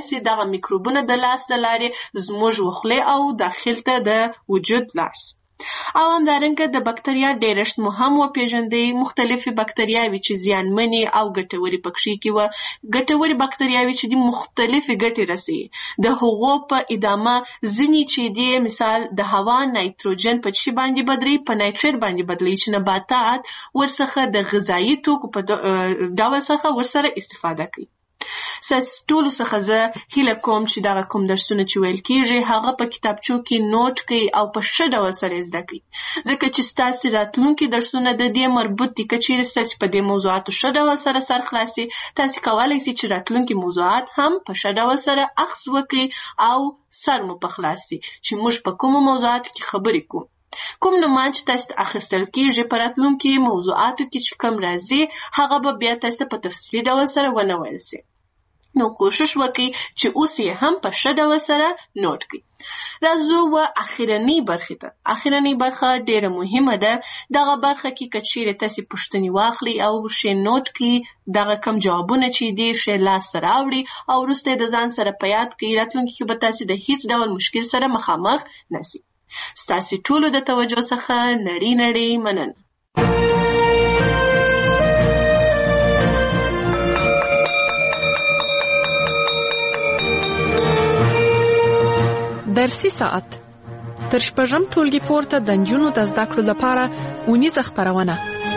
سي دغه میکروبونه د لاس د لارې زموږ وخلې او داخل ته د وجود لاړ سي. او همدارنګه د بکتریا ډیرښت مو هم وپیژندئ. مختلفې بکتریاوې چې زیانمنې او ګټورې پکښې کې وه. ګټورې بکتریاوې چې دي مختلفې ګټې رسوي. د هغو په ادامه ځینې چې دي مثال د هوا نایتروجن په څه باندې بدلوي، په نایتریت باندې بدلوي چې نباتات ورڅخه د غذایي توکو په ډول څخه ورسره استفاده کوي. ټولو څخه زه هیله کوم چې دغه کوم درسونه چې ویل کېږي هغه په کتابچو کې نوټ کړئ او په ښه ډول سره زده کړئ، ځکه چې ستاسې راتلونکي درسونه د دې مربوط دي. که چیرې ستاسې په دې موضوعاتو ښه ډول سره سر خلاص شي، تاسې کولی شئ چې راتلونکي موضوعات هم په ښه ډول سره اخذ وکړئ او سر مو په خلاص شي چې موږ په کومو موضوعاتو کې خبرې کوو. کوم نومان چې تاسو ته اخیستل کېږي په راتلونکي موضوعاتو کې چې کوم راځي هغه به بیا تاسو ته په تفصیلي ډول سره ونه ویل شي. نو کوشش وکړئ چې اوس یې هم په ښه ډول سره نوٹ کړئ. راځو و اخرنۍ برخې ته. اخرنۍ برخه ډیره مهمه ده. دغه برخه کې که چیرې تاسې پوښتنې واخلئ او ښې نوٹ کړئ، دغه کم جوابونه چې دي ښې لاسته راوړئ او وروسته یې د ځان سره په یاد کړئ، راتلونکي کې به تاسې د هیڅ ډول مشکل سره مخامخ نه شئ. ستاسې ټولو د توجه څخه نړۍ نړۍ مننه. درسي ساعت تر شپږم ټولګي پورته د نجونو د زده کړو لپاره اونیزه خپرونه.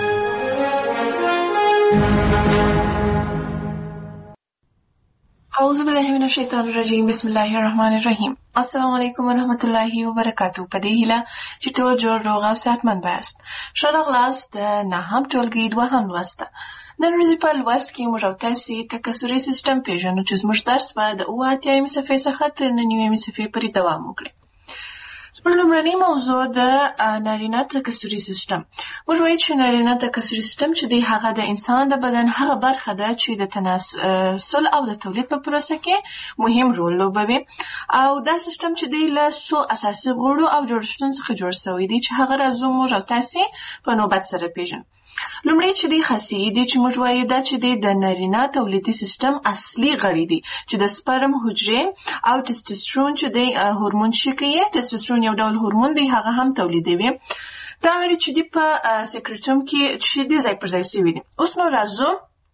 اعوذ بالله من الشیطان الرجیم. بسم الله الرحمن الرحیم. السلام علیکم ورحمت الله وبرکاتو. په دې هیله چې ټول جوړ روغ او صحتمند یاست. ښه راغلاست د نهم ټولګي دوهم لوست ته. نن ورځې په لوست کې موږ او تاسې تکثري سیسټم پېژنو چې زموږ درس به د 78مې صفحې څخه تر 99مې صفحې پورې دوام وکړي. زموږ لومړنۍ موضوع د نارینه تکثري سیسټم. موږ وایو چې نارینه تکثري سیسټم چې دی هغه د انسان د بدن هغه برخه ده چې د تناسل او د تولید په پروسه کې مهم رول لوبوي. او دا سیسټم چې دی له څو اساسي غړو او جوړښتونو څخه جوړ شوی دی چې هغه راځو موږ او تاسې په نوبت سره پېژنو. لومړی چې دی خاصیې دي چې موږ وایو دا چې دی د نارینه تولیدي سیسټم اصلي غړي دي چې د سپرم حجرې او ټسټوسټرون چې دی هورمون چې کوي. ټسټوسټرون یو ډول هورمون دی، هغه هم تولیدوي. دا غړي چې دی په سکرټوم کې چې دی ځای پر ځای شوي دي. اوس نو راځو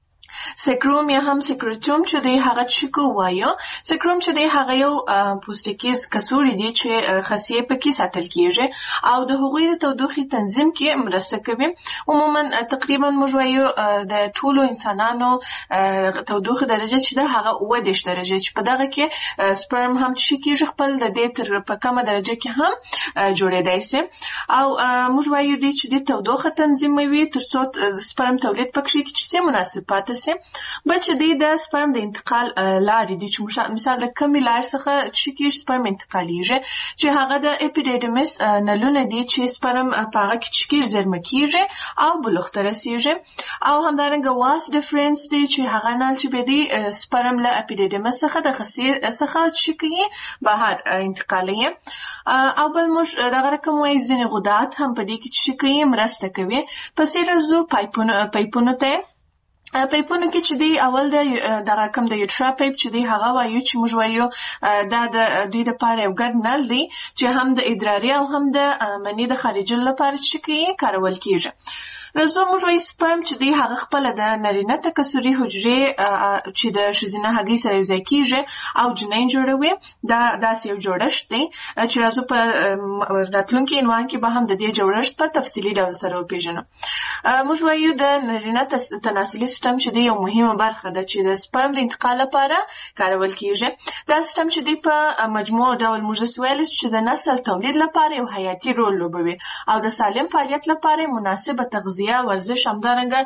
سکروم یا هم سکرټوم چې دی هغه چیکو وایو. سکروم چې دی هغه یو پوستکي کڅوړې دي چې خاصیې پکې ساتل کېږي او د هغوی د تودوخې تنظیم کې مرسته کوي. عموما تقریبا موږ وایو د ټولو انسانانو تودوخې درجه چې ده هغه 30 درجه چې په دغه کې سپرم هم چې کېږي خپل د دې تر په کمه درجه کې هم جوړېدای شي. او موږ وایو دی چې د تودوخه تنظیموي ترڅو سپرم تولید پکې کې چې مناسب پاتې شي. بل چې دی د سپرم د انتقال لارې دي چې مثال د کمې لارې څخه چې کې سپرم انتقالیږي چې هغه د اپیډیډیمس نلونه دي چې سپرم په هغه کې چې زیرمه کېږي او بلوغ ته رسېږي. او همدارنګه واس ډیفرنس دی چې هغه نل چې به دی سپرم له اپیډیډیمس څخه د خصیې څخه چې کې بهر انتقالوي. او بل موږ دغه رقم وایي ځینې غدات هم په دې کې چې کې مرسته کوي. پسې راځو پایپونو ته. پایپونو کې چې دی اول د رقم د یوټرا پایپ چې دی هغه وایو چې موږ وایو دا د دوی لپاره یو ګډ نل دی چې هم د ادراري او هم د مني د خارجولو لپاره چې کارول کېږي. راځو موږ وایو سپرم چې دی هغه خپله د نارینه تکثري حجرې چې د ښځینه هګۍ سره یوځای کېږي او جنین جوړوي. دا داسې یو جوړښت دی چې راځو په راتلونکي عنوان کې به هم د دې جوړښت په تفصیلي ډول سره وپېژنو. موږ وایو د نارینه تناسلي سیسټم چې دی یو مهمه برخه ده چې د سپرم د انتقال لپاره کارول کېږي. دا سیسټم چې دی په مجموع ډول موږ ویلی چې د نسل تولید لپاره یو حیاتي رول لوبوي او د سالم فعالیت لپاره مناسبه تغذیه، ورزش، همدارنګه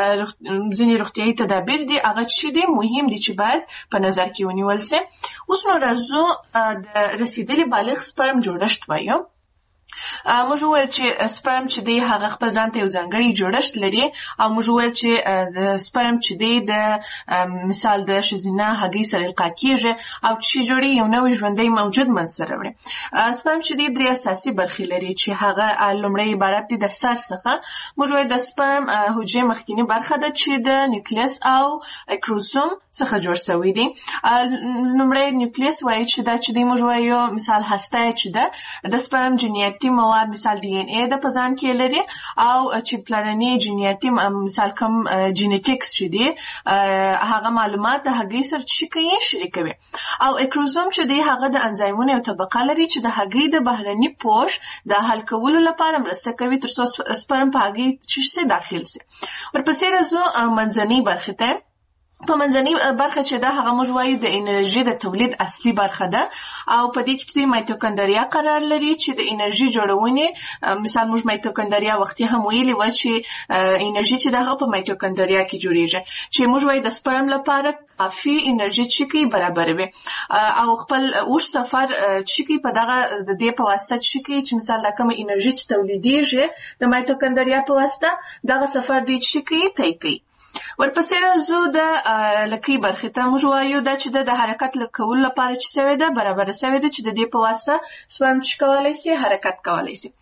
ځینې روغتیایي تدابیر دي هغه چې دی مهم دي چې باید په نظر کې ونیول شي. اوس نو راځو د رسیدلي بالغ سپرم جوړښت وایو. موږ وویل چې سپرم چې دی هغه خپل ځان ته یو ځانګړی جوړښت لري او موږ وویل چې د سپرم چې دی د مثال د ښځینه هګۍ سره القا کیږي او چې جوړي یو نوی ژوندی موجود منځته راوړي. سپرم چې دی 3 اساسي برخې لري چې هغه لومړی عبارت دی د سر څخه. موږ وایو د سپرم حجرې مخکینی برخه ده چې د نیوکلیس او کروموسوم څخه جوړ شوی دی. لومړی نیوکلیس وایي چې دا چې دی موږ وایو مثال هسته چې ده د سپرم جنیاتي مواد مثال ډي ان اے د په ځان کې لري او چې پلانني جنیاتي مثال کوم جینیټکس چې دی هغه معلومات د هګۍ سره چې کوي شریکوي او کروموسوم چې دی هغه د انزایمونو یو طبقه لري چې د هګۍ د بهرني پوښ د حل کولو لپاره مرسته کوي ترڅو سپرم په هګۍ چې داخل شي. ورپسې راځو منځنۍ برخې ته. په منځنۍ برخه چې ده هغه موږ وایو د انرژي د تولید اصلي برخه ده او په دې کې چې مایتوکندریا قرار لري چې د انرژي جوړونې مثال موږ مایتوکندریا وختي هم ویلي و چې انرژي چې ده په مایتوکندریا کې جوړیږي چې موږ وایو د سپرم لپاره کافي انرژي چې کی برابروي او خپل اوږد سفر چې کی په دغه د دې په واسطه چې کی چې مثال د کوم انرژي چې تولیدېږي د مایتوکندریا په واسطه دغه سفر دی چې کی طی کوي. ورپسې راځو د لکۍ برخې ته. موږ وایو دا چې د حرکت کولو لپاره چې سوی ده برابره سوی ده چې د دې په واسطه سپرم چې کولی شي حرکت کولی شي.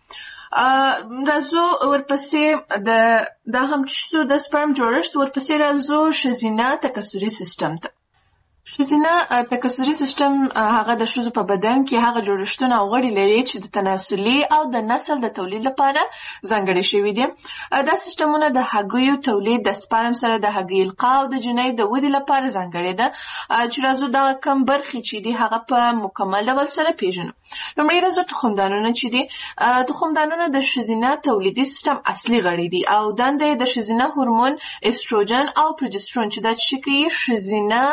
راځو ورپسې دا هم چې د سپرم جوړښت. ورپسې راځو ښځینه تکثري سیستم ته. ښځینه تکثري سیستم هغه د ښځو په بدن کې هغه جوړښتونه او غړي لري چې د تناسلي او د نسل د تولید لپاره ځانګړي شوي دي. دا سیستمونه د هګیو تولید د سپرم سره د هګۍ القا او د جنۍ د ودې لپاره ځانګړي ده. چې راځو دا کم برخې چې دي هغه په مکمل ډول سره پیژنو. لومړی راځو تخمدانونه چې دي. تخمدانونه د ښځینه تولیدي سیستم اصلي غړي دي او دنده یې د ښځینه هورمون استروجن او پروجسترون چې دا چې کوي ښځینه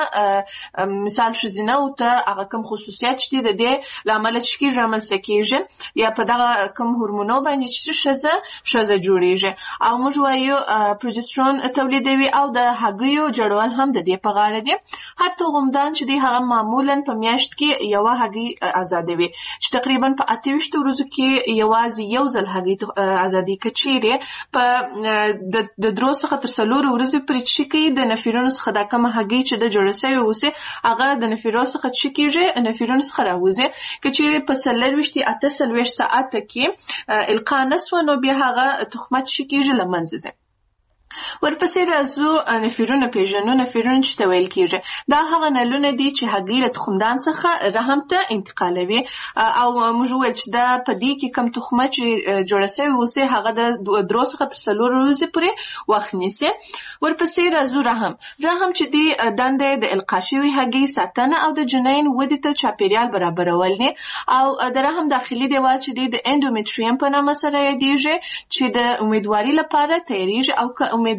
مثال ښځینه او ته هغه کوم خصوصیات چې د دې لامل چې کی رامنځته کیږي یا په دغه کوم هورمونو باندې چې ښځه جوړیږي او موږ وایو پروجسترون تولیدوي او د هګیو جوړول هم د دې په غاړه دي. هر تخمدان چې دی هغه معمولا په میاشت کې یوه هګۍ آزادوي چې تقریبا په 28 ورځو کې یوازې یو ځل هګۍ آزادي کچيري په د درو څخه تر 4 ورځې پرې چې کی د نفرونو څخه د کوم هګۍ چې د جوړ شوی اوسه هغه د نفرو څخه چې کیږي نفرونو څخه راوځي کچيري په 48 ساعت کې القا نسو نو بیا هغه تخمت چې کیږي لمنځه ځي. ورپسې راځو نفرونه پیژنو. نفرونه چې ته ویل کیږي دا هغه نلونه دي چې هګۍ له تخمدان څخه رحم ته انتقالوي او موږ وایو چې دا په دې کې کوم تخمه چې جوړه شوې اوسه هغه د 2 څخه تر 4 ورځې پورې وخت نیسي. ورپسې راځو رحم چې دی دنده د القا شوې هګۍ ساتنه او د جنین ودې ته چاپیریال برابرول دي او د رحم داخلي دیوال چې دی د اندومټریوم په نامه سره یادیږي چې د امیدواري لپاره تیاریږي او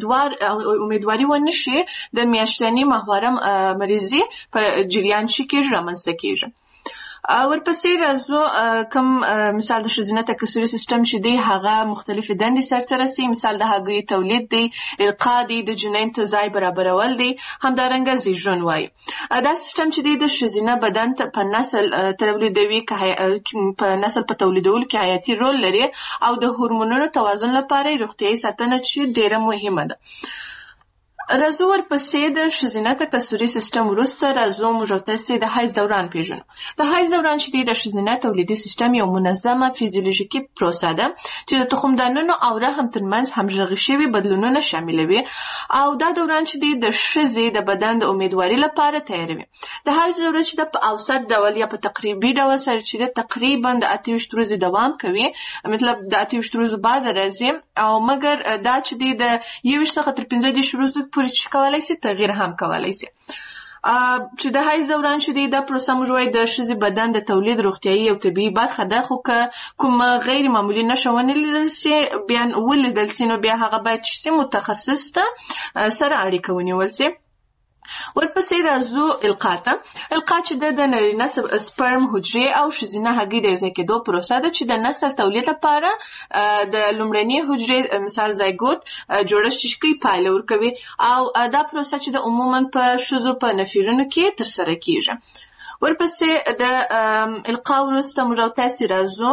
امیدواري ونشي د میاشتنی محورم مریضي په جریان کې رامنځته کیږي. ورپسې راځو کوم مثال د ښځینه تکثري سیستم چې دی هغه مختلفې دندې سرته رسي. مثال د هګۍ تولید دی، القا دی، د جنین ته ځای برابرول دی، همدارنګه زیږون وایي. دا سیستم چې دی د ښځینه بدن په نسل تولیدوي په نسل په تولیدولو کې حیاتي رول لري او د هورمونونو توازن لپاره روغتیايي ساتنه چې ډیره مهمه ده. راځو ورپسې د ښځینه تکثري سیستم وروسته راځو موږ تاسې د حیض دوران پیژنو. د حیض دوران چې دی د ښځینه تولیدي سیستم یو منظمه فیزیولوژیکي پروسه ده چې د تخمدانونو او رحم ترمنځ همغږي شوي بدلونونه شاملوي او دا دوران چې دی د ښځې د بدن د امیدواري لپاره تیاروي. د حیض دوره چې د په اوسط ډول یا په تقریبي ډول سره چې تقریبا د 28 ورځې دوام کوي مطلب د 28 ورځې بعد راځي او مګر دا چې دی د 21 څخه تر 15 ورځې پورې چې کولای شي تغییر هم کولای شي. چې د حیض دوران چې دی دا پروسه موږ وایو د ښځې بدن د تولید روغتیايي او طبیعي برخه ده خو که کوم غیر معمولي نښه ونه لیدل شي بیا ولیدل شي نو بیا هغه باید چې متخصص ته سره اړیکه ونیول شي. ورپسې راځو القا ته. القا چې د نارینه سپرم حجرې او ښځینه هګۍ د یوځای کېدو پروسه ده چې د نسل تولید لپاره د لومړنۍ حجرې مثال زایګوت جوړښت چې کوي پایله ورکوي او دا پروسه چې د عموما په ښځو په نفرونو کې ترسره کیږي. ورپسې د القا وروسته موږ تاسې راځو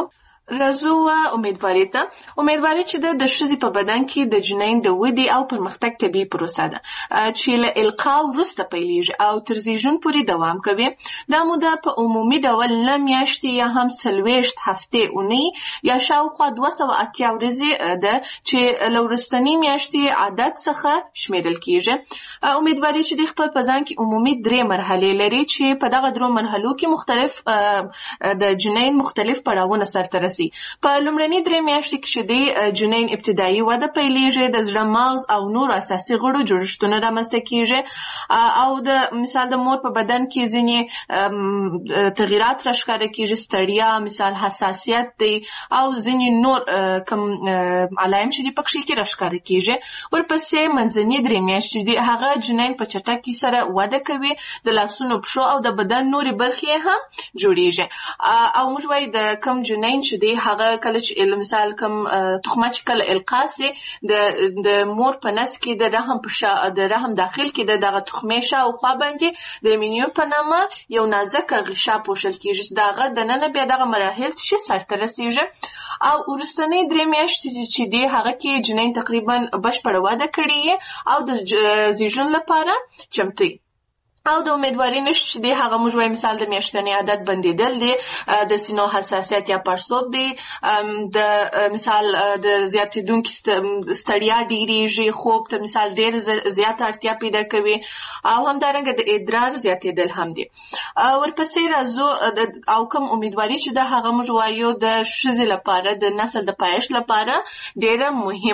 راځو امیدواري ته. امیدواري چې د ښځې په بدن کې د جنین د ودې او پرمختګ طبیعي پروسه ده چې له القا وروسته پیلېږي او تر زیږون پورې دوام کوي. دا موده په عمومي ډول 9 میاشتې یا هم 40 هفتې اونۍ یا شاوخوا 280 ورځې ده چې له وروستنۍ میاشتې عادت څخه شمیرل کېږي. امیدواري چې د خپل په ځان کې عمومي 3 مرحلې لري چې په دغه 3 مرحلو کې مختلف د جنین مختلف پړاوونه سرته رسي. په لومړنۍ 3 میاشتې کې چې د جنین ابتدایي وده پیلېږي، د زړه، مغز او نور اساسي غړو جوړښتونه رامنځته کېږي او د مثال د مور په بدن کې ځینې تغییرات راښکاره کېږي، ستړیا، مثال حساسیت دی او ځینې نور کوم علایم چې دي پکښې کې راښکاره کېږي. ورپسې منځنۍ 3 میاشتې دي هغه جنین په چټکۍ سره وده کوي، د لاسونو، پښو او د بدن نورې برخې هم جوړېږي. او موږ وایو د کوم جنین چې دی هغه کله چې مثال کوم تخمه چې کله القا سي د مور په نس کې د رحم داخل کې دغه تخمې شاوخوا باندې د امینیون په نامه یو نازکه غشا پوښل کېږي. دغه دننه بیا دغه مراحل چې سرته رسېږي او وروستنۍ 3 میاشتې چې دی هغه کې جنین تقریبا بشپړه وده کړې او د زیږون لپاره چمتو او د امیدواري نښې چې دی هغه موږ وایو مثال د میاشتنۍ عادت بندېدل دی، د سینو حساسیت یا پړسوب دی، د مثال د زیاتېدونکي ستړیا ډېرېږي، خوب ته مثال ډېر زیاته اړتیا پیدا کوي او همدارنګه د ادرار زیاتېدل هم دی. ورپسې راځو او کوم امیدواري چې د هغه موږ وایو د ښځې لپاره د نسل د پایښت لپاره ډېره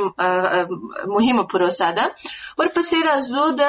مهمه پروسه ده. ورپسې راځو د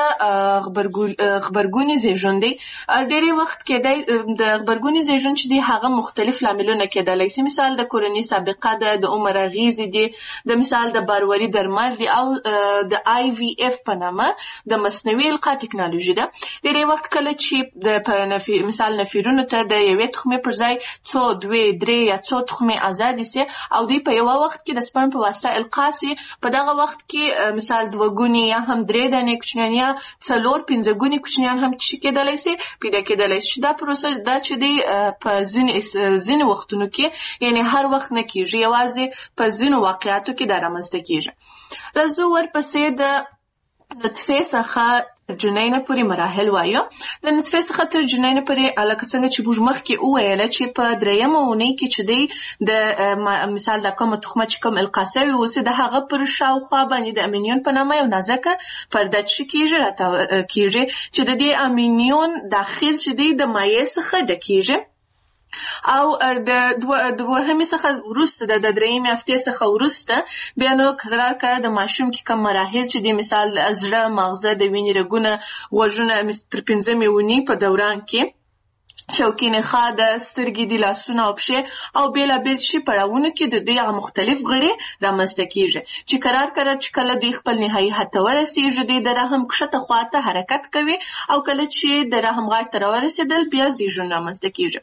غبرګوني زیږون دی. ډېری وخت کېدای د غبرګوني زیږون چې دی هغه مختلف لاملونه کېدلی شي، مثال د کورنۍ سابقه ده، د عمر اغېزې دي، د مثال د بارواري درمل دي او د IVF په نامه د مصنوعي القا ټکنالوژي ده. ډېری وخت کله چې مثال نفرونو ته د یوې تخمې پر ځای 2، 3 یا 4 تخمې ازادې سي او دوی په یوه وخت کې د سپرم په واسطه القا سي، په دغه وخت کې مثال 2 ګونې یا هم 3 دانې کوچنیان یا 4-5 ګونې کوچنیان هم کېدلی سي پیدا کېدلی شي. دا پروسه دا چې دی په ځینې وختونو کې یعنې هر وخت نه کېږي، یوازې په ځینو واقعاتو کې دا رامنځته کېږي. راځو ورپسې د نطفې څخه جنین پورې مراحل وایو. د نطفې څخه تر جنین پورې لکه څنګه چې موږ مخکې وویله چې په 3مه اونۍ کې چې دی د مثال د کومه تخمه چې کوم القا سوی اوسي د هغه پر شاوخوا باندې د امینیون په نامه یو نازکه پرده چې کېږي چې د دې امینیون داخل چې دی د مایع څخه ډکېږي او د دوهمې څخه وروسته د 3مې هفتې څخه وروسته بیا نو قرار کړه د ماشوم کې کوم مراحل چې دی مثال زړه، مغزه، د وینې رګونه، غوږونه تر 5مې اونۍ په دوران کې شوکي نخاع د سترګې دي، لاسونه او پښې او بېلابېل شي پړاوونو کې د دوی مختلف غړي رامنځته کېږي چې قرار چې کله دوی خپل نهایي حد ته ورسېږي دوی د رحم کښته خواته حرکت کوي او کله چې د رحم غاړې ته راورسېدل بیا زیږون رامنځته کېږي.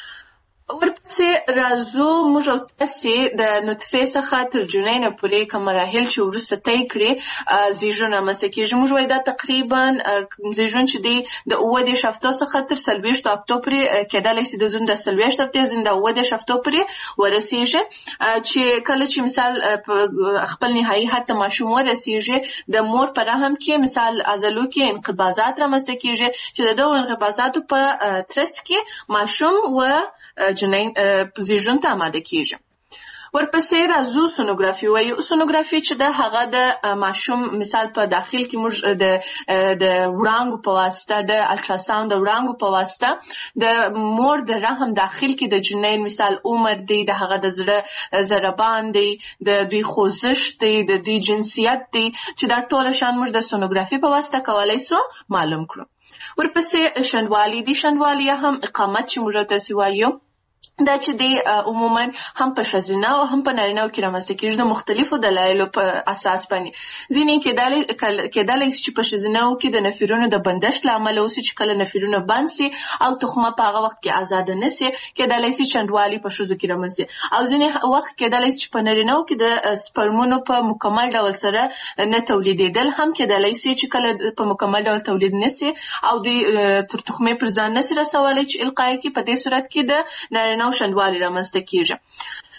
ورپسې راځو موږ او تاسې د نطفې څخه تر جنینه پورې کوم مراحل چې وروسته طی کړي زیږون رامنځته کېږي. موږ وایو دا تقریبا زیږون چې دی د 18 هفتو څخه تر 40 هفتو پورې کېدلی شي، د زیږون د 40 هفتې ځینې د 18 هفتو پورې ورسېږي چې کله چې مثال خپل نهایي حد ته ماشوم ورسېږي د مور په رحم کې مثال عضلو کې انقباضات رامنځته کېږي چې د دغو انقباضاتو په ترڅ کې ماشوم و جنین زیږون ته آماده کېږي. ورپسې راځو سونوګرافي وایو. سونوګرافي چې ده هغه د ماشوم مثال په داخل کې موږ د وړانګو په واسطه د الټراساوند د وړانګو په واسطه د مور د رحم داخل کې د جنین مثال عمر دی، د هغه د زړه ضربان دی، د دوی خوځښت دی، د دوی جنسیت دی چې دا ټول شان موږ د سونوګرافي په واسطه کولی سو معلوم کړو. ورپسې شنډوالي دی. شنډوالي هم اقامت چې موږ تاسې وایو دا چې دی عموما هم په ښځینه او هم په نارینه‌و کې رامنځته کېږي د مختلفو دلایلو په اساس باندې. ځینې کېدلی شي چې په ښځینه‌و کې د نفرونو د بندښت له امله اوسي چې کله نفرونه بند سي او تخمه په هغه وخت کې ازاده نه سي، کېدلی شي شنډوالي په ښځو کې رامنځته او ځینې وخت کېدلی شي چې په نارینه‌و کې د سپرمونو په مکمل ډول سره نه تولیدېدل هم کېدلی شي چې کله په مکمل ډول تولید نه سي او دوی تر تخمې پر ځان نه سي رسولی چې القا یې کړي. په دې صورت کې د نارینه شنډوالي رامنځته کېږي.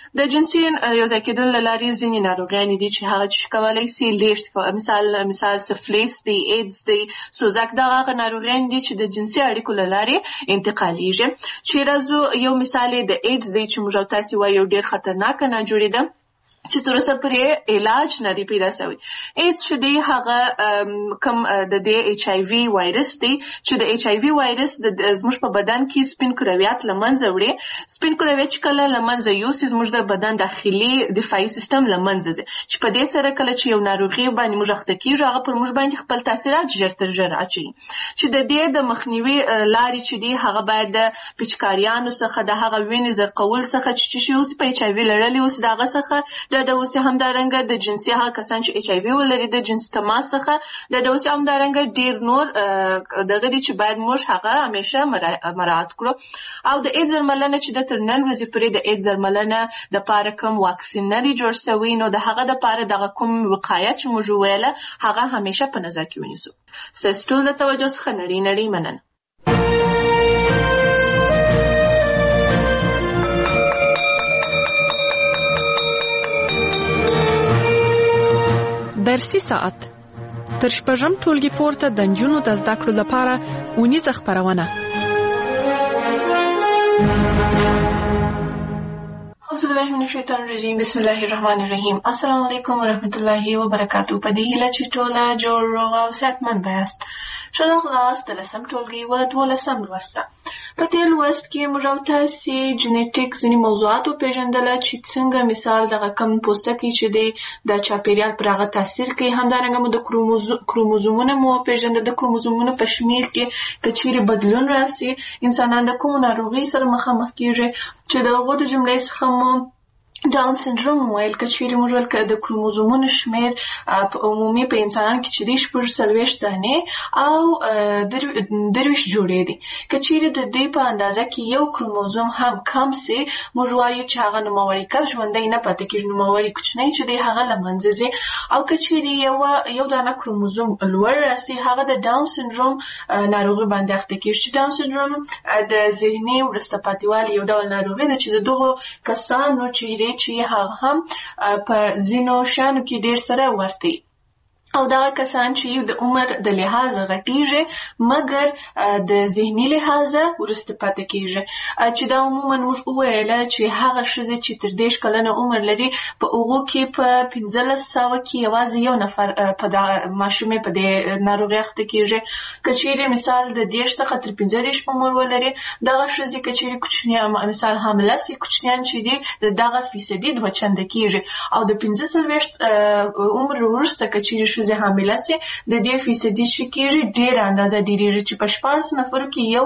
د جنسي یوځای کېدل له لارې ځینې ناروغیانې دي چې هغه چې کولی سي لیږد مثال سفلیس دی، ایډز دی، سوزک، دغه هغه ناروغیانې دي چې د جنسي اړیکو له لارې انتقالیږي. چې راځو یو مثال یې د ایډز دی چې موږ او تاسې وایو ډېر خطرناکه ناجوړې ده چې تر اوسه پورې علاج نه دی پیدا شوی. ایډز چې دی هغه کوم د دې ایچ آی وي وایرس دی چې د ایچ آی وي وایرس زموږ په بدن کې سپین کرویات له منځه وړي. سپین کرویات چې کله له منځه یوسي زموږ د بدن داخلي دفاعي سیستم له منځه ځي چې په دې سره کله چې یو ناروغي باندې موږ اخته کېږو هغه پر موږ باندې خپل تاثیرات ژر تر ژره اچوي. چې د دې د مخنیوي لارې چې دی هغه باید د پیچکاریانو څخه د هغه وینې زرقول څخه چې اوس په ایچ آی وي لرلي اوس د هغه څخه د اوس همدارنګه د جنسي هغه کسان چې ایچ آی وي ولري د جنسي تماس څخه د اوس همدارنګه ډیر نور دغه دي چې باید موږ هغه همیشه مراعات کړو. او د ایډز درملنه چې د تر نن ورځې پورې د ایډز درملنه د پاره کوم واکسین نه دی جوړ شوی نو د هغه د پاره دغه کوم وقایه چې موږ ویله هغه همیشه په نظر کې ونیسو. ستاسو ټول د توجه څخه نړۍ مننه. درسي ساعت تر شپږم ټولګي پورته د نجونو د زده کړو لپاره اونیزه خپرونه. أعوذ بالله من الشیطان الرجیم. بسم الله الرحمن الرحیم. السلام علیکم ورحمۃ اللہ وبرکاتہ. په دې هیله چې ټوله جوړ روغ او صحتمند یاست. ښه راغلاست د 10م ټولګي و 12م لوست ته. په دې لوست کې موږ او تاسې جنیټیک ځینې موضوعات وپېژندله چې څنګه مثال دغه کم پوستکی چې دی د چاپېریال پر هغه تاثیر کوي. همدارنګه مو د کروموزومونه مو وپېژندل. د کروموزومونو په شمېر کې که چیرې بدلون راسي انسانان د کومو ناروغۍ سره مخامخ کېږي چې د هغو د جملې څخه مو ډاون سنډروم ویل. که چیرې موږ ویل که د کروموزومونو شمېر عمومي په انسانانو کې چې دی 40 دانې او 23 جوړې دي. که چیرې د دوی په اندازه کې یو کروموزوم هم کم سي موږ وایو چې هغه نوموړی کس ژوندی نه پاتې کېږي. نوموړی کوچنی چې دی هغه له منځه ځي. او که چیرې یو دانه کروموزوم لوړ راسي هغه د ډاون سنډروم ناروغي باندې اخته کېږي. چې ډاون سنډروم د ذهني وروسته پاتېوالي یو ډول ناروغي ده چې د دغو کسانو چې هغه هم په ځینو شیانو کې ډېر سره ورته او دا کسان چې د عمر د لحاظ غټیږي مګر د ذهني لحاظ ورسته پاتې کیږي. چې دا عموما موږ وویل چې هغه ښځې چې تر 10 کلنه عمر لري په هغو کې په 1500 کې یوازې یو نفر په ماشومې په دې ناروغۍ اخته کیږي. که چیرې مثال د 10 څخه تر 15 عمر ولري دغه ښځې که چیرې کوچنیان مثال حامله سي کوچنیان چې دي دغه فیصدي 2 چنده کیږي. او د 15 عمر وروسته که چیرې ښځې حامله سي د دې فیصدي چې کېږي ډېره اندازه ډېرېږي چې په 14 نفرو کې یو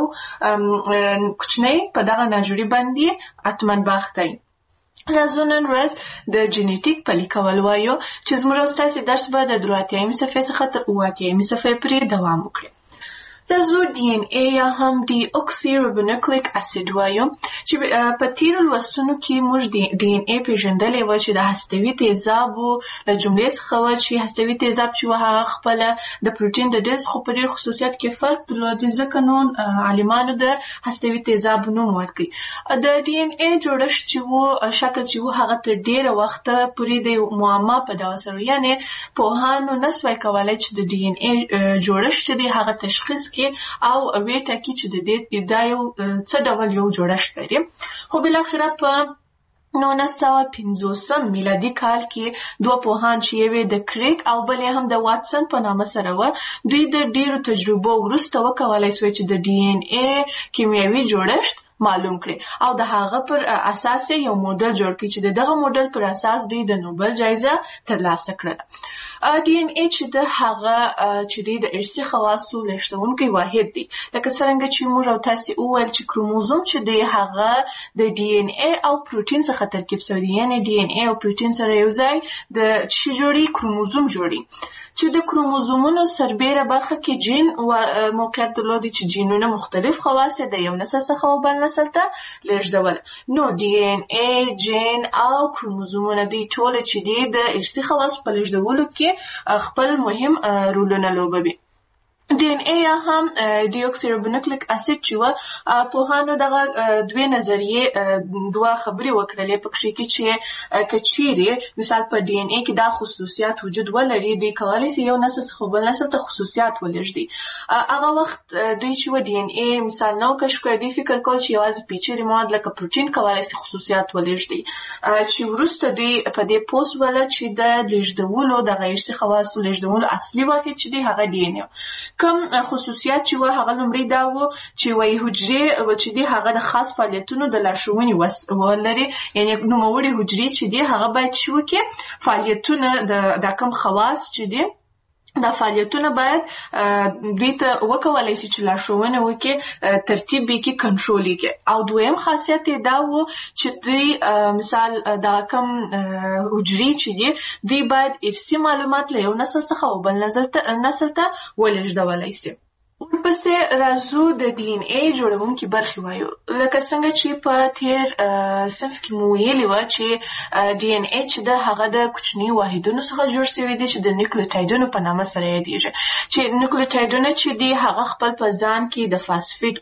کوچنی په دغه ناجوړي باندې حتما باختی. راځو نن ورځ د جنیټیک پلي کول وایو چې زموږ او ستاسې درس به د 83 صفحې څخه تر 88 صفحې پورې دوام وکړي. راځو ډي ان اے یا هم ډي اوکسي ربونوکلیک اسید وایو چې په تیرو لوستونو کې موږ ډي ان اے پیژندلی و چې د هستوي تیزابو له جملې څخه و چې هستوي تیزاب چې و هغه خپله د پروټین د ډیر څخه په ډېر خصوصیت کې فرق درلود ځکه نو عالمانو د هستوي تیزابو نوم ورکړي. د ډي ان اے جوړښت چې و شکل چې و هغه تر ډېره وخته پورې د معما په ډول سره یعنې پوهانو نسوای کولی چې د ډي ان اے جوړښت چې دی هغه تشخیص او وی ټاکي چې د دې دا یو څه ډول یو جوړښت لري. خو بالاخره په 1950 میلادي کال کې دوه پوهان چې یو د کریک او بل هم د واټسن په نامه سره و دوی د ډیرو تجربو وروسته وکولای شول چې د ډي ان اے کیمیاوي جوړښت معلوم کړي او د هغه پر اساس یو موډل جوړ کړي چې دغه موډل پر اساس دوی د نوبل جایزه ترلاسه کړه. ډي ان اے چې د هغه چې د ارثي خواصو لېږدونکی واحد دی لکه څرنګه چې موږ او تاسې وویل چې کروموزوم چې دی هغه د ډي ان اے او پروټین څخه ترکیب شوی دی یعنې ډي ان اے او پروټین سره یو ځای د چې جوړي کروموزوم جوړي چې د کروموزومونو سربیره برخه کې جین موقعیت درلودي چې جینونه مختلف خواص د یو نسل څخه بل نسل ته لېږدول. نو ډي ان اے جین او کروموزومونه دوی ټول چې دي د ارثي خواص په لېږدولو کې خپل مهم رولونه لوبوي. ډي ان اے یا هم ډیوکسیریبونوکلیک اسید چې و پوهانو دغه دوه نظریې دوه خبرې وکړلې په کې چې کچيري مثال په ډي ان اے کې دا خصوصیات وجود ولري دوی کولی شي یو نسل څخه بل نسل ته خصوصیات ولېږدي هغه وخت دوی چې و ډي ان اے مثال نو کشف کړی دوی فکر کول چې یوازې پیچلي مواد لکه پروتین کولی شي خصوصیات ولېږدي چې وروسته دوی په دې پوه شول چې د لېږدولو دغه ارثي خواصو لېږدولو اصلي واحد چې دی هغه ډي ان اے کوم خصوصیات چې و هغه لومړی دا و چې وایي حجرې چې دی هغه د خاص فعالیتونو د لارښوونې ولري یعنې نوموړي حجرې چې دی هغه باید چې وکړي فعالیتونه د کوم خواص چې دی دا فعالیتونه باید دوی ته وکولای شي چې لارښوونه وکړي ترتیب یې کړي کنټرول یې کړي او دویم خاصیت یې دا و چې دوی مثال دا کوم حجرې چې دي دوی باید ارثي معلومات له یو نسل څخه او بل نسل ته ولېږدولی شي. ورپسې راځو د ډي ان اے جوړونکي برخې وایو لکه څنګه چې په تیر صنف کې مو ویلي وه چې ډي ان اے چې د هغه د کوچني واحدونو څخه جوړ شوی دی چې د نیوکلیوټایډونو په نامه سره یادیږي چې نیوکلیوټایډونه چې دی هغه خپل په ځان کې د فاسفیټ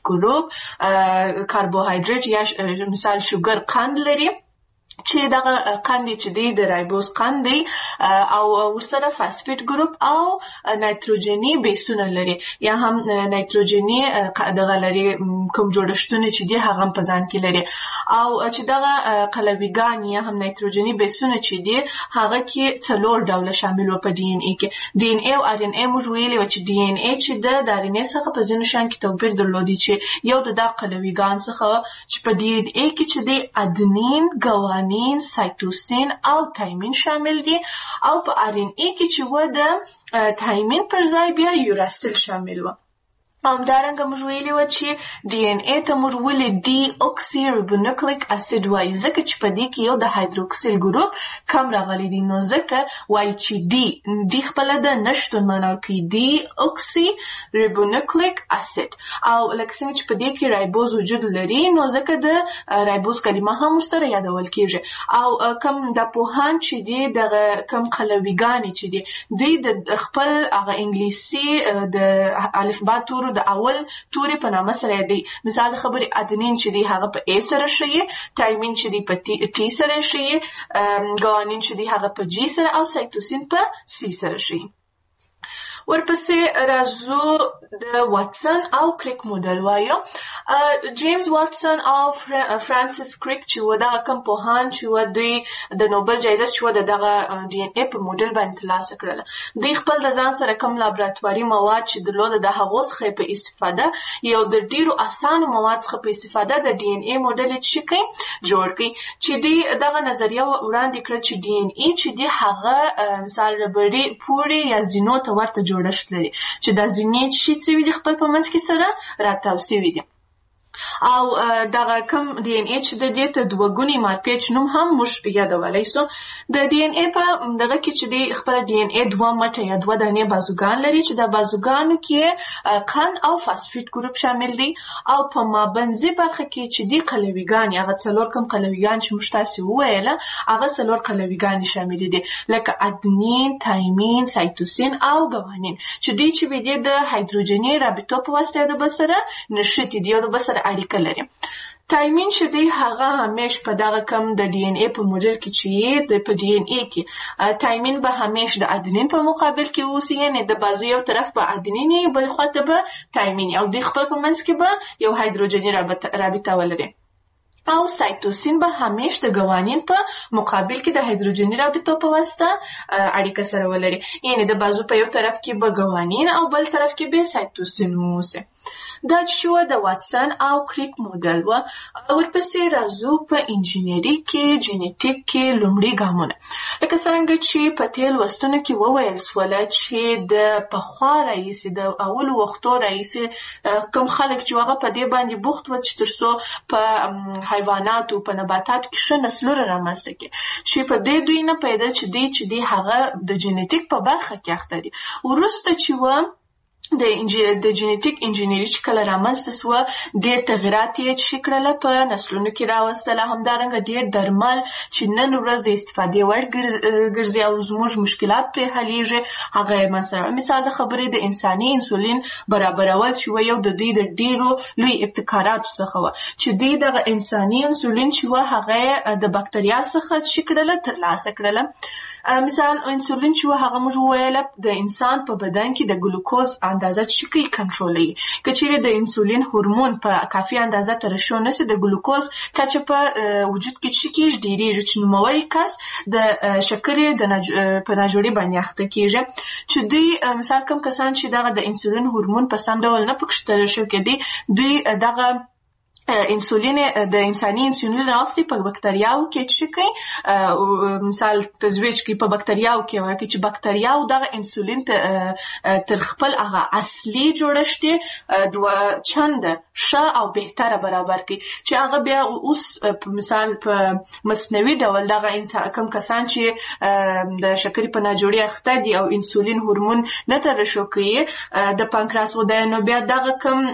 ګروپ کاربوهایډریټ یا مثال شوګر قند لري چې دغه قند چې دی د رایبوز قند دی او ورسره فاسفیټ ګروپ او نایتروجني بیسونه لري یا هم نایتروجني دغه لري کوم جوړښتونه چې دی هغه په ځان کې لري او چې دغه قلویګان یا هم نایتروجني بیسونه چې دی هغه کې څلور ډوله شامل و په ډي ان اے کې ډي ان اے او ار ان اے موږ ویلي و چې ډي ان اے چې د ار ان اے څخه په ځینو شیانو کې توپیر درلودي چې یو د قلویګان څخه چې په ډي ان اے کې چې دی ادنین ګوانین سایتوسین او تایمین شامل دي او په ار ان اے کې چې و د تایمین پر ځای بیا یوراسیل شامل و همدارنګه موږ ویلي وه چې ډي ان اے ته موږ ولې ډي اوکسي ریبونوکلیک اسید وایي ځکه چې په دې کې یو د هایدروکسیل ګروپ کم راغلی دی نو ځکه وایي چې ډي خپله د نشتون معنا کوي ډي اوکسي ریبونوکلیک اسید او لکه څنګه چې په دې کې رایبوز وجود لري نو ځکه د رایبوز کلمه هم ورسره یادول کېږي او کم د پوهان چې دی دغه کم قلویګانې چې دی دوی د خپل هغه انګلیسي د الفبا تورو د اول توري په نامه سره دی مثال د خبرې ادنین چې دی هغه په A سره شي تایمین چې دی په T سره شي ګوانین چې دی هغه په G سره او سایتوسین په C سره شي. ورپسې راځو د واټسن او کریک موډل وایو جیمز واټسن او فرانسیس کریک چې و دغه کوم پوهان چې و دوی د نوبل جایزه چې و دغه ډي ان اے په موډل باندې ترلاسه کړله دوی خپل د ځان سره کوم لابراتواري مواد چې درلوده د هغو څخه په استفاده یو د ډیرو اسانو مواد څخه په استفاده د ډي ان اے موډل چې کوي جوړ کړي چې دوی دغه نظریه وړاندې کړه چې ډي ان اے چې دی هغه مثال ربړي پوري یا زینو ته ورته جوړښت لري چې دا زینې چې څه وي خپل په منځ کې سره راتاو شوي دي او دغه کوم ډي ان اے چې د دې ته دوه ګونی مارپیچ نوم هم موږ یادولی سو د ډي ان اے په دغه کې چې دی خپل ډي ان اے دوه مټه یا دوه دانې بازوګان لري چې د بازوګانو کې قند او فاسفیټ ګروپ شامل دي او په مابنځي برخه کې چې دی قلویګان هغه څلور کوم قلویګان چې موږ تاسو وویله هغه څلور قلویګان شامل دي لکه ادنین تایمین سایتوسین او ګوانین چې دی چې به د هایدروجني رابطو په واسطه د بسره نشټي دی د بسره اړیکه لري تایمین چې دی هغه همیش په دغه کم د ډي ان اے په موډل کې چې د په ډي ان اے کې تایمین به همیش د ادنین په مقابل کې اوسي یعنې د بازو یو طرف به ادنین بل خواته به تایمین او د خپل په منځ کې به یو هایدروجني رابطه ولري او سایتوسین به همیش د ګوانین په مقابل کې د هایدروجني رابطو په واسطه اړیکه سره ولري یعنې د بازو په یو طرف کې به ګوانین او بل طرف کې به سایتوسین اوسي دا چې د واټسن او کریک موډل و ورپسې راځو په انجینري کې جینیټیک کې لومړي ګامونه لکه څنګه چې په تیر لوستونو کې وویل سوله چې د پخوا راهیسې د اولو وختو راهیسې کوم خلک چې هغه په دې باندې بوخت و چې تر څو په حیواناتو په نباتاتو کې ښه نسلونه رامنځته کړي چې په دې دوی نه پیدا چې دی هغه د جینیټیک په برخه کې اخته دي وروسته چې و د جینیټیک انجینری چې کله رامنځته سوه ډېر تغیرات یې چې کړله په نسلونو کې راوستله. همدارنګه ډېر درمل چې نن ورځ د استفادې وړ ګرځي او زموږ مشکلات پرې حلیږي هغه یې مثلا مثال د خبرې د انساني انسولین برابرول چې یو د دوی د ډېرو لوی ابتکاراتو څخه وه چې دوی دغه انساني انسولین چې وه هغه د بکتریا څخه چې کړله ترلاسه کړله. مثال انسولین چې وه هغه موږ وویله د انسان په بدن کې د ګلوکوز اندازه چې کوي کنټرولوي. که چیرې د انسولین هورمون په کافي اندازه ترشح نشي د ګلوکوز کچه په وجود کې چې کېږي ډېرېږي چې نوموړی کس د شکرې په ناجوړي باندې اخته کېږي. چې دوی مثال کوم کسان چې دغه د انسولین هورمون په سم ډول نه پکې ترشح کېدی دوی دغه انسولین د انساني انسولین راوستي په بکتریاو کې چې کوي مثال تزویج کوي په بکتریاو کې ورکړي چې بکتریاو دغه انسولین تر خپل هغه اصلي جوړښت دوه چنده ښه او بهتره برابر کړي چې هغه بیا اوس مثال په مصنوعي ډول دغه کوم کسان چې د شکرې په ناجوړي اخته دي او انسولین هورمون نه ترشح کوي د پانکراس غده نو بیا دغه کوم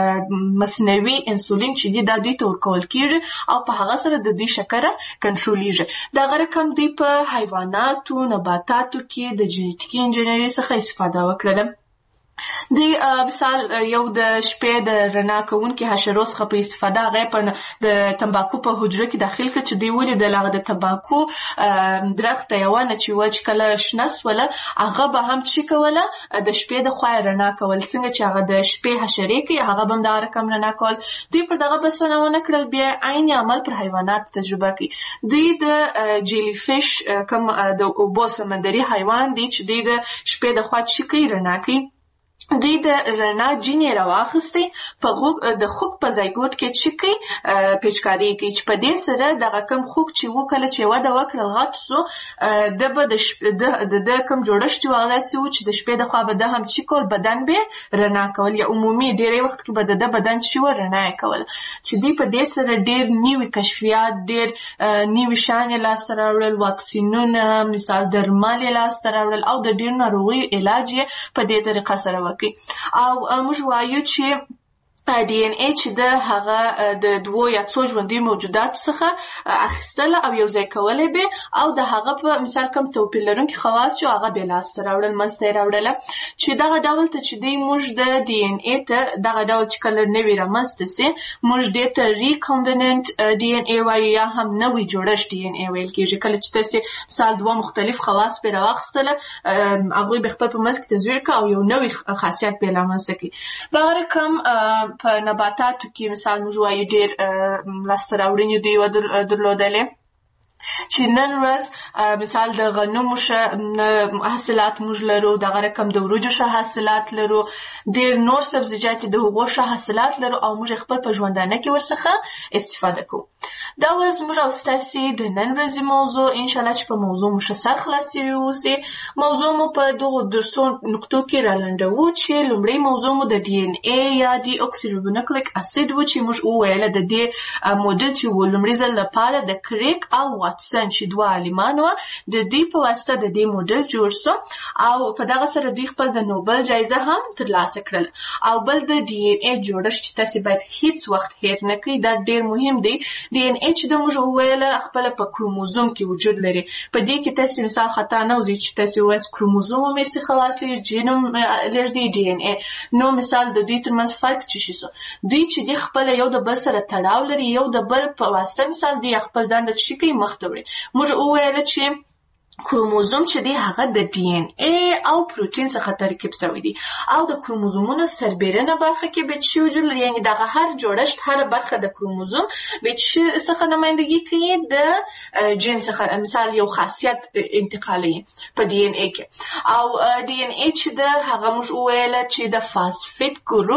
مصنوعي انسولین چې دا دوی ته ورکول کېږي او په هغه سره د دوی شکره کنټرولېږي. دغه رقم دوی په حیواناتو نباتاتو کې د جینیټیکي انجینرۍ څخه استفاده وکړله. دوی مثال یو د شپې د رڼا کوونکي حشرو څخه په استفاده هغه په د تنباکو په حجره کې داخل کړ چې دوی ولیدل هغه د تنباکو درخته یوه نه چې وه چې کله شنه سوله هغه به هم چې کوله د شپې د خوا رڼا کول څنګه چې هغه د شپې حشرې کوي هغه به هم دغه رقم رڼا کول. دوی پر دغه بسنه ونه کړل بیا عین عمل پر حیوانات تجربه کوي. دوی د جیلی فیش کوم د اوبو سمندري حیوان دی چې دوی د شپې د خوا چې کوي رڼا کوي دوی د رڼا جینۍ راواخیستې په د خوک په زایګوټ کې چې کوي پیچکاري کوي چې په دې سره دغه کوم خوک چې و کله چې وده وکړل غټ سو د به د کوم جوړښت و هغه داسې و چې د شپې د خوا به ده هم چې کول بدن به رڼا کول یا عمومي ډېری وخت کې به د بدن چې و رڼا یې کول چې دوی په دې سره ډېر نوي کشفیات ډېر نوي شیان یې لاسته راوړل واکسینونه مثال درمل یې لاسته راوړل او د ډېرو ناروغیو علاج یې په دې طریقه سره او موږ وایو چې ډي ان اي چې د هغه د دوو یا څو ژوندي موجوداتو څخه اخیستله او یو ځای کولی به او د هغه په مثال کوم توپیر لرونکي خواص چې هغه بې لاسته راوړل منځته یې راوړله چې دغه ډول ته چې دی موږ د ډي ان اي ته دغه ډول چې کله نوي رامنځته سي موږ دې ته ریکامبیننټ ډي ان اي وایو یا هم نوي جوړښت ډي ان اي ویل کېږي. کله چې تاسې مثال دوه مختلف خواص پرې راواخیستله هغوی به خپل په منځ کې تزویر کړه او یو نوي خاصیت پرې رامنځته کړي. دغه رقم په نباتاتو کې مثال موږ وایو ډېر لاسته راوړنې دوی درلودلې چې نن ورځ مثال د غنمو حاصلات موږ لرو دغه رقم د وریجو ښه حاصلات لرو ډېر نور سبزیجات د هغو ښه حاصلات لرو او موږ خپل په ژوندانه کې ورڅخه استفاده کوو. دا وه زموږ او ستاسې د نن ورځې موضوع انشاءالله چې په موضوع مو ښه سر خلاص شوي اوسئ. موضوع مو په دغو درسو نقطو کې رالنډوو چې لومړی موضوع مو د ډي ان اي یا ډي اوکسیریبونوکلیک اسید و چې موږ وویله د دې موډل چې و لومړي ځل لپاره د کریک او واټسن چې دوه عالمان وه د دوی په واسطه د دې موډل جوړ سو او په دغه سره دوی خپل د نوبل جایزه هم ترلاسه کړله. او بل د ډي ان اي جوړښت چې تاسې باید هیڅ وخت هیر نه کړئ دا ډېر مهم دی. ډي ان اي چې د موږ وویله خپله په کروموزوم کې وجود لري په دې کې تاسې مثال خطا نه وځي چې تاسې ووایاست کروموزوم هم یې خلاص لري جین هم لږ دی ډي ان اي نو مثال د دوی ترمنځ فرق څه شي سو دوی چې دی خپله یو د بل سره تړاو لري یو د بل په واسطه مثال دی خپل دنده چې کوي مخته وړي. موږ وویله چې کروموزوم چې دی هغه د ډي ان اي او پروتین څخه ترکیب شوی دی او د کروموزومونو سربیرنه برخه کې به چې وجود لري یعنې دغه هر جوړښت هر برخه د کروموزوم به چې څخه نمایندګي کوي د جین څخه مثال یو خاصیت انتقالوي په ډي ان اي کې او ډي ان اي چې د هغه موږ وویله چې د فاسفیټ ګروپ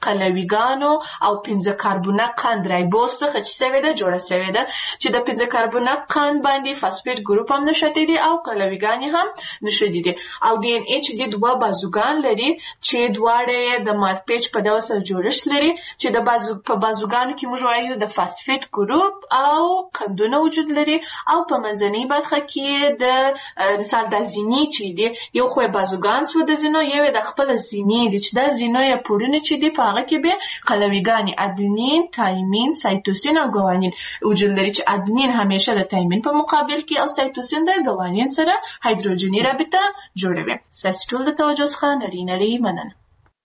قلویګانو او 5 کاربونه قند رایبوز څخه چې سوي ده جوړه سوي ده چې د 5 کاربونه قند باندې فاسفیټ ګروپ هم نشته دي او قلویګانې هم نشته دي او ډي ان اي چې د دوه بازوګان لري چې دواړه د مارپیچ په ډول سره جوړښت لري چې د په بازوګانو کې موږ وایو د فاسفیټ ګروپ او قندونه وجود لري او په منځنۍ برخه کې د مثال د زینې چې دي یو خو بازوګان سو د زینو یو د خپل زینې دي چې د زینو یا پورونه چې دي په هغه کې به قلویګانې ادنین تایمین سایتوسین او ګوانین وجود لري چې ادنین همیشه د تایمین په مقابل کې او سایتوسین د ګوانین سره هایدروجني رابطه جوړوي. تاسو ټول د توجه څخه نړۍ مننه.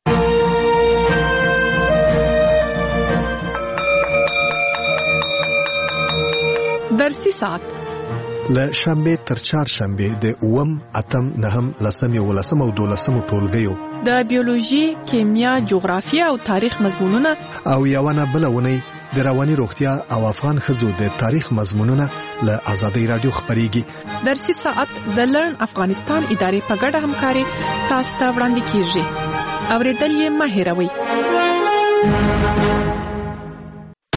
درسي ساعت له شنبه تر چهارشنبه د 8 اتم 9 10 11 او 12 ټولګیو د بیولوژي، کیمیا، جغرافیه او تاریخ مضمونونه او یوونه بلونه د رواني روغتیا او افغان ښځو د تاریخ مضمونونه له آزادۍ رادیو خبريږي. درسي ساعت د لرن افغانستان ادارې په ګډه همکاري تاسو ته وړاندې کیږي. اوریدل یې مه هېروئ.